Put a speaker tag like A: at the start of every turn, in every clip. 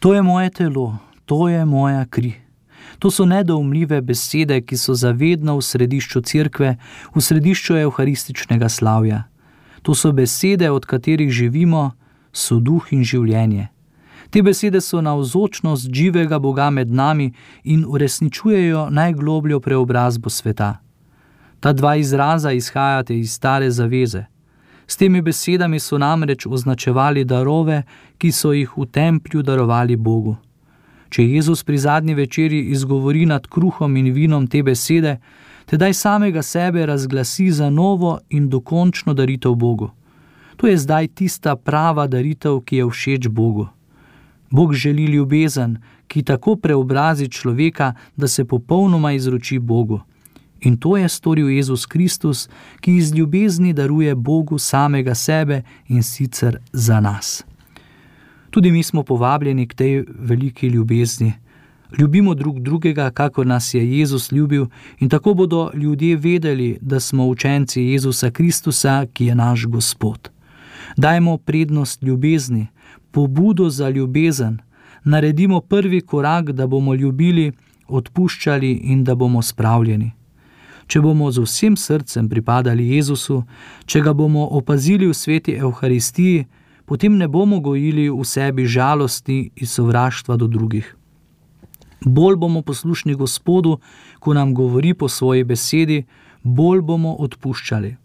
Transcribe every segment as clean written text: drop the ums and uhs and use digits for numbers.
A: To je moje telo, to je moja kri. To so nedoumljive besede, ki so zavedno v središču cerkve, v središču evharističnega slavja. To so besede, od katerih živimo, so duh in življenje. Te besede so navzočnost živega Boga med nami in uresničujejo najglobljo preobrazbo sveta. Ta dva izraza izhajata iz stare zaveze. S temi besedami so namreč označevali darove, ki so jih v templju darovali Bogu. Če Jezus pri zadnji večeri izgovori nad kruhom in vinom te besede, tedaj samega sebe razglasi za novo in dokončno daritev Bogu. To je zdaj tista prava daritev, ki je všeč Bogu. Bog želi ljubezen, ki tako preobrazi človeka, da se popolnoma izroči Bogu. In to je storil Jezus Kristus, ki iz ljubezni daruje Bogu samega sebe in sicer za nas. Tudi mi smo povabljeni k tej veliki ljubezni. Ljubimo drug drugega, kakor nas je Jezus ljubil, in tako bodo ljudje vedeli, da smo učenci Jezusa Kristusa, ki je naš Gospod. Dajmo prednost ljubezni, pobudo za ljubezen, naredimo prvi korak, da bomo ljubili, odpuščali in da bomo spravljeni. Če bomo z vsem srcem pripadali Jezusu, če ga bomo opazili v sveti Evharistiji, potem ne bomo gojili v sebi žalosti in sovraštva do drugih. Bolj bomo poslušni Gospodu, ko nam govori po svoji besedi, bolj bomo odpuščali.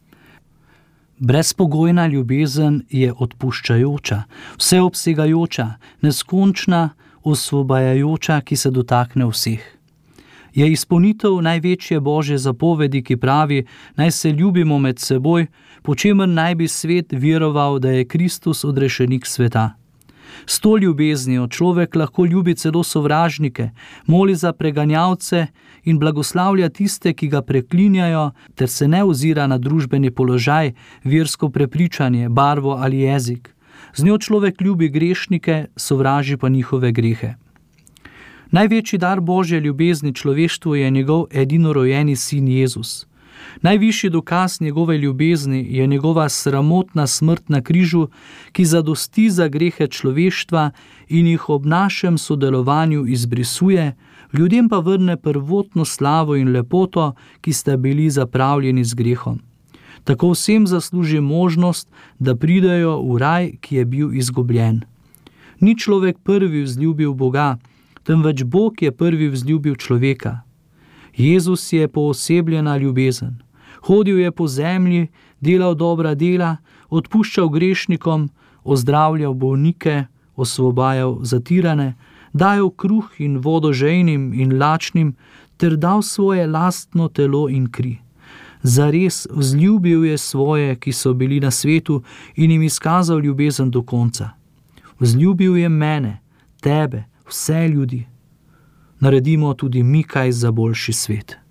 A: Brezpogojna ljubezen je odpuščajoča, vseobsegajoča, neskončna, osvobajajoča, ki se dotakne vseh. Je izpolnitev največje Božje zapovedi, ki pravi, naj se ljubimo med seboj, po čemer naj bi svet veroval, da je Kristus odrešenik sveta. S to ljubeznijo človek lahko ljubi celo sovražnike, moli za preganjalce in blagoslavlja tiste, ki ga preklinjajo, ter se ne ozira na družbeni položaj, versko prepričanje, barvo ali jezik. Z njo človek ljubi grešnike, sovraži pa njihove grehe. Največji dar Božje ljubezni človeštvu je njegov edinorojeni sin Jezus. Najvišji dokaz njegove ljubezni je njegova sramotna smrt na križu, ki zadosti za grehe človeštva in jih ob našem sodelovanju izbrisuje, ljudem pa vrne prvotno slavo in lepoto, ki sta bili zapravljeni z grehom. Tako vsem zasluži možnost, da pridejo v raj, ki je bil izgubljen. Ni človek prvi vzljubil Boga, temveč Bog je prvi vzljubil človeka. Jezus je poosebljena ljubezen. Hodil je po zemlji, delal dobra dela, odpuščal grešnikom, ozdravljal bolnike, osvobajal zatirane, dajal kruh in vodo žejnim in lačnim, ter dal svoje lastno telo in kri. Zares vzljubil je svoje, ki so bili na svetu, in jim izkazal ljubezen do konca. Vzljubil je mene, tebe, vse ljudi. Naredimo tudi mi kaj za boljši svet.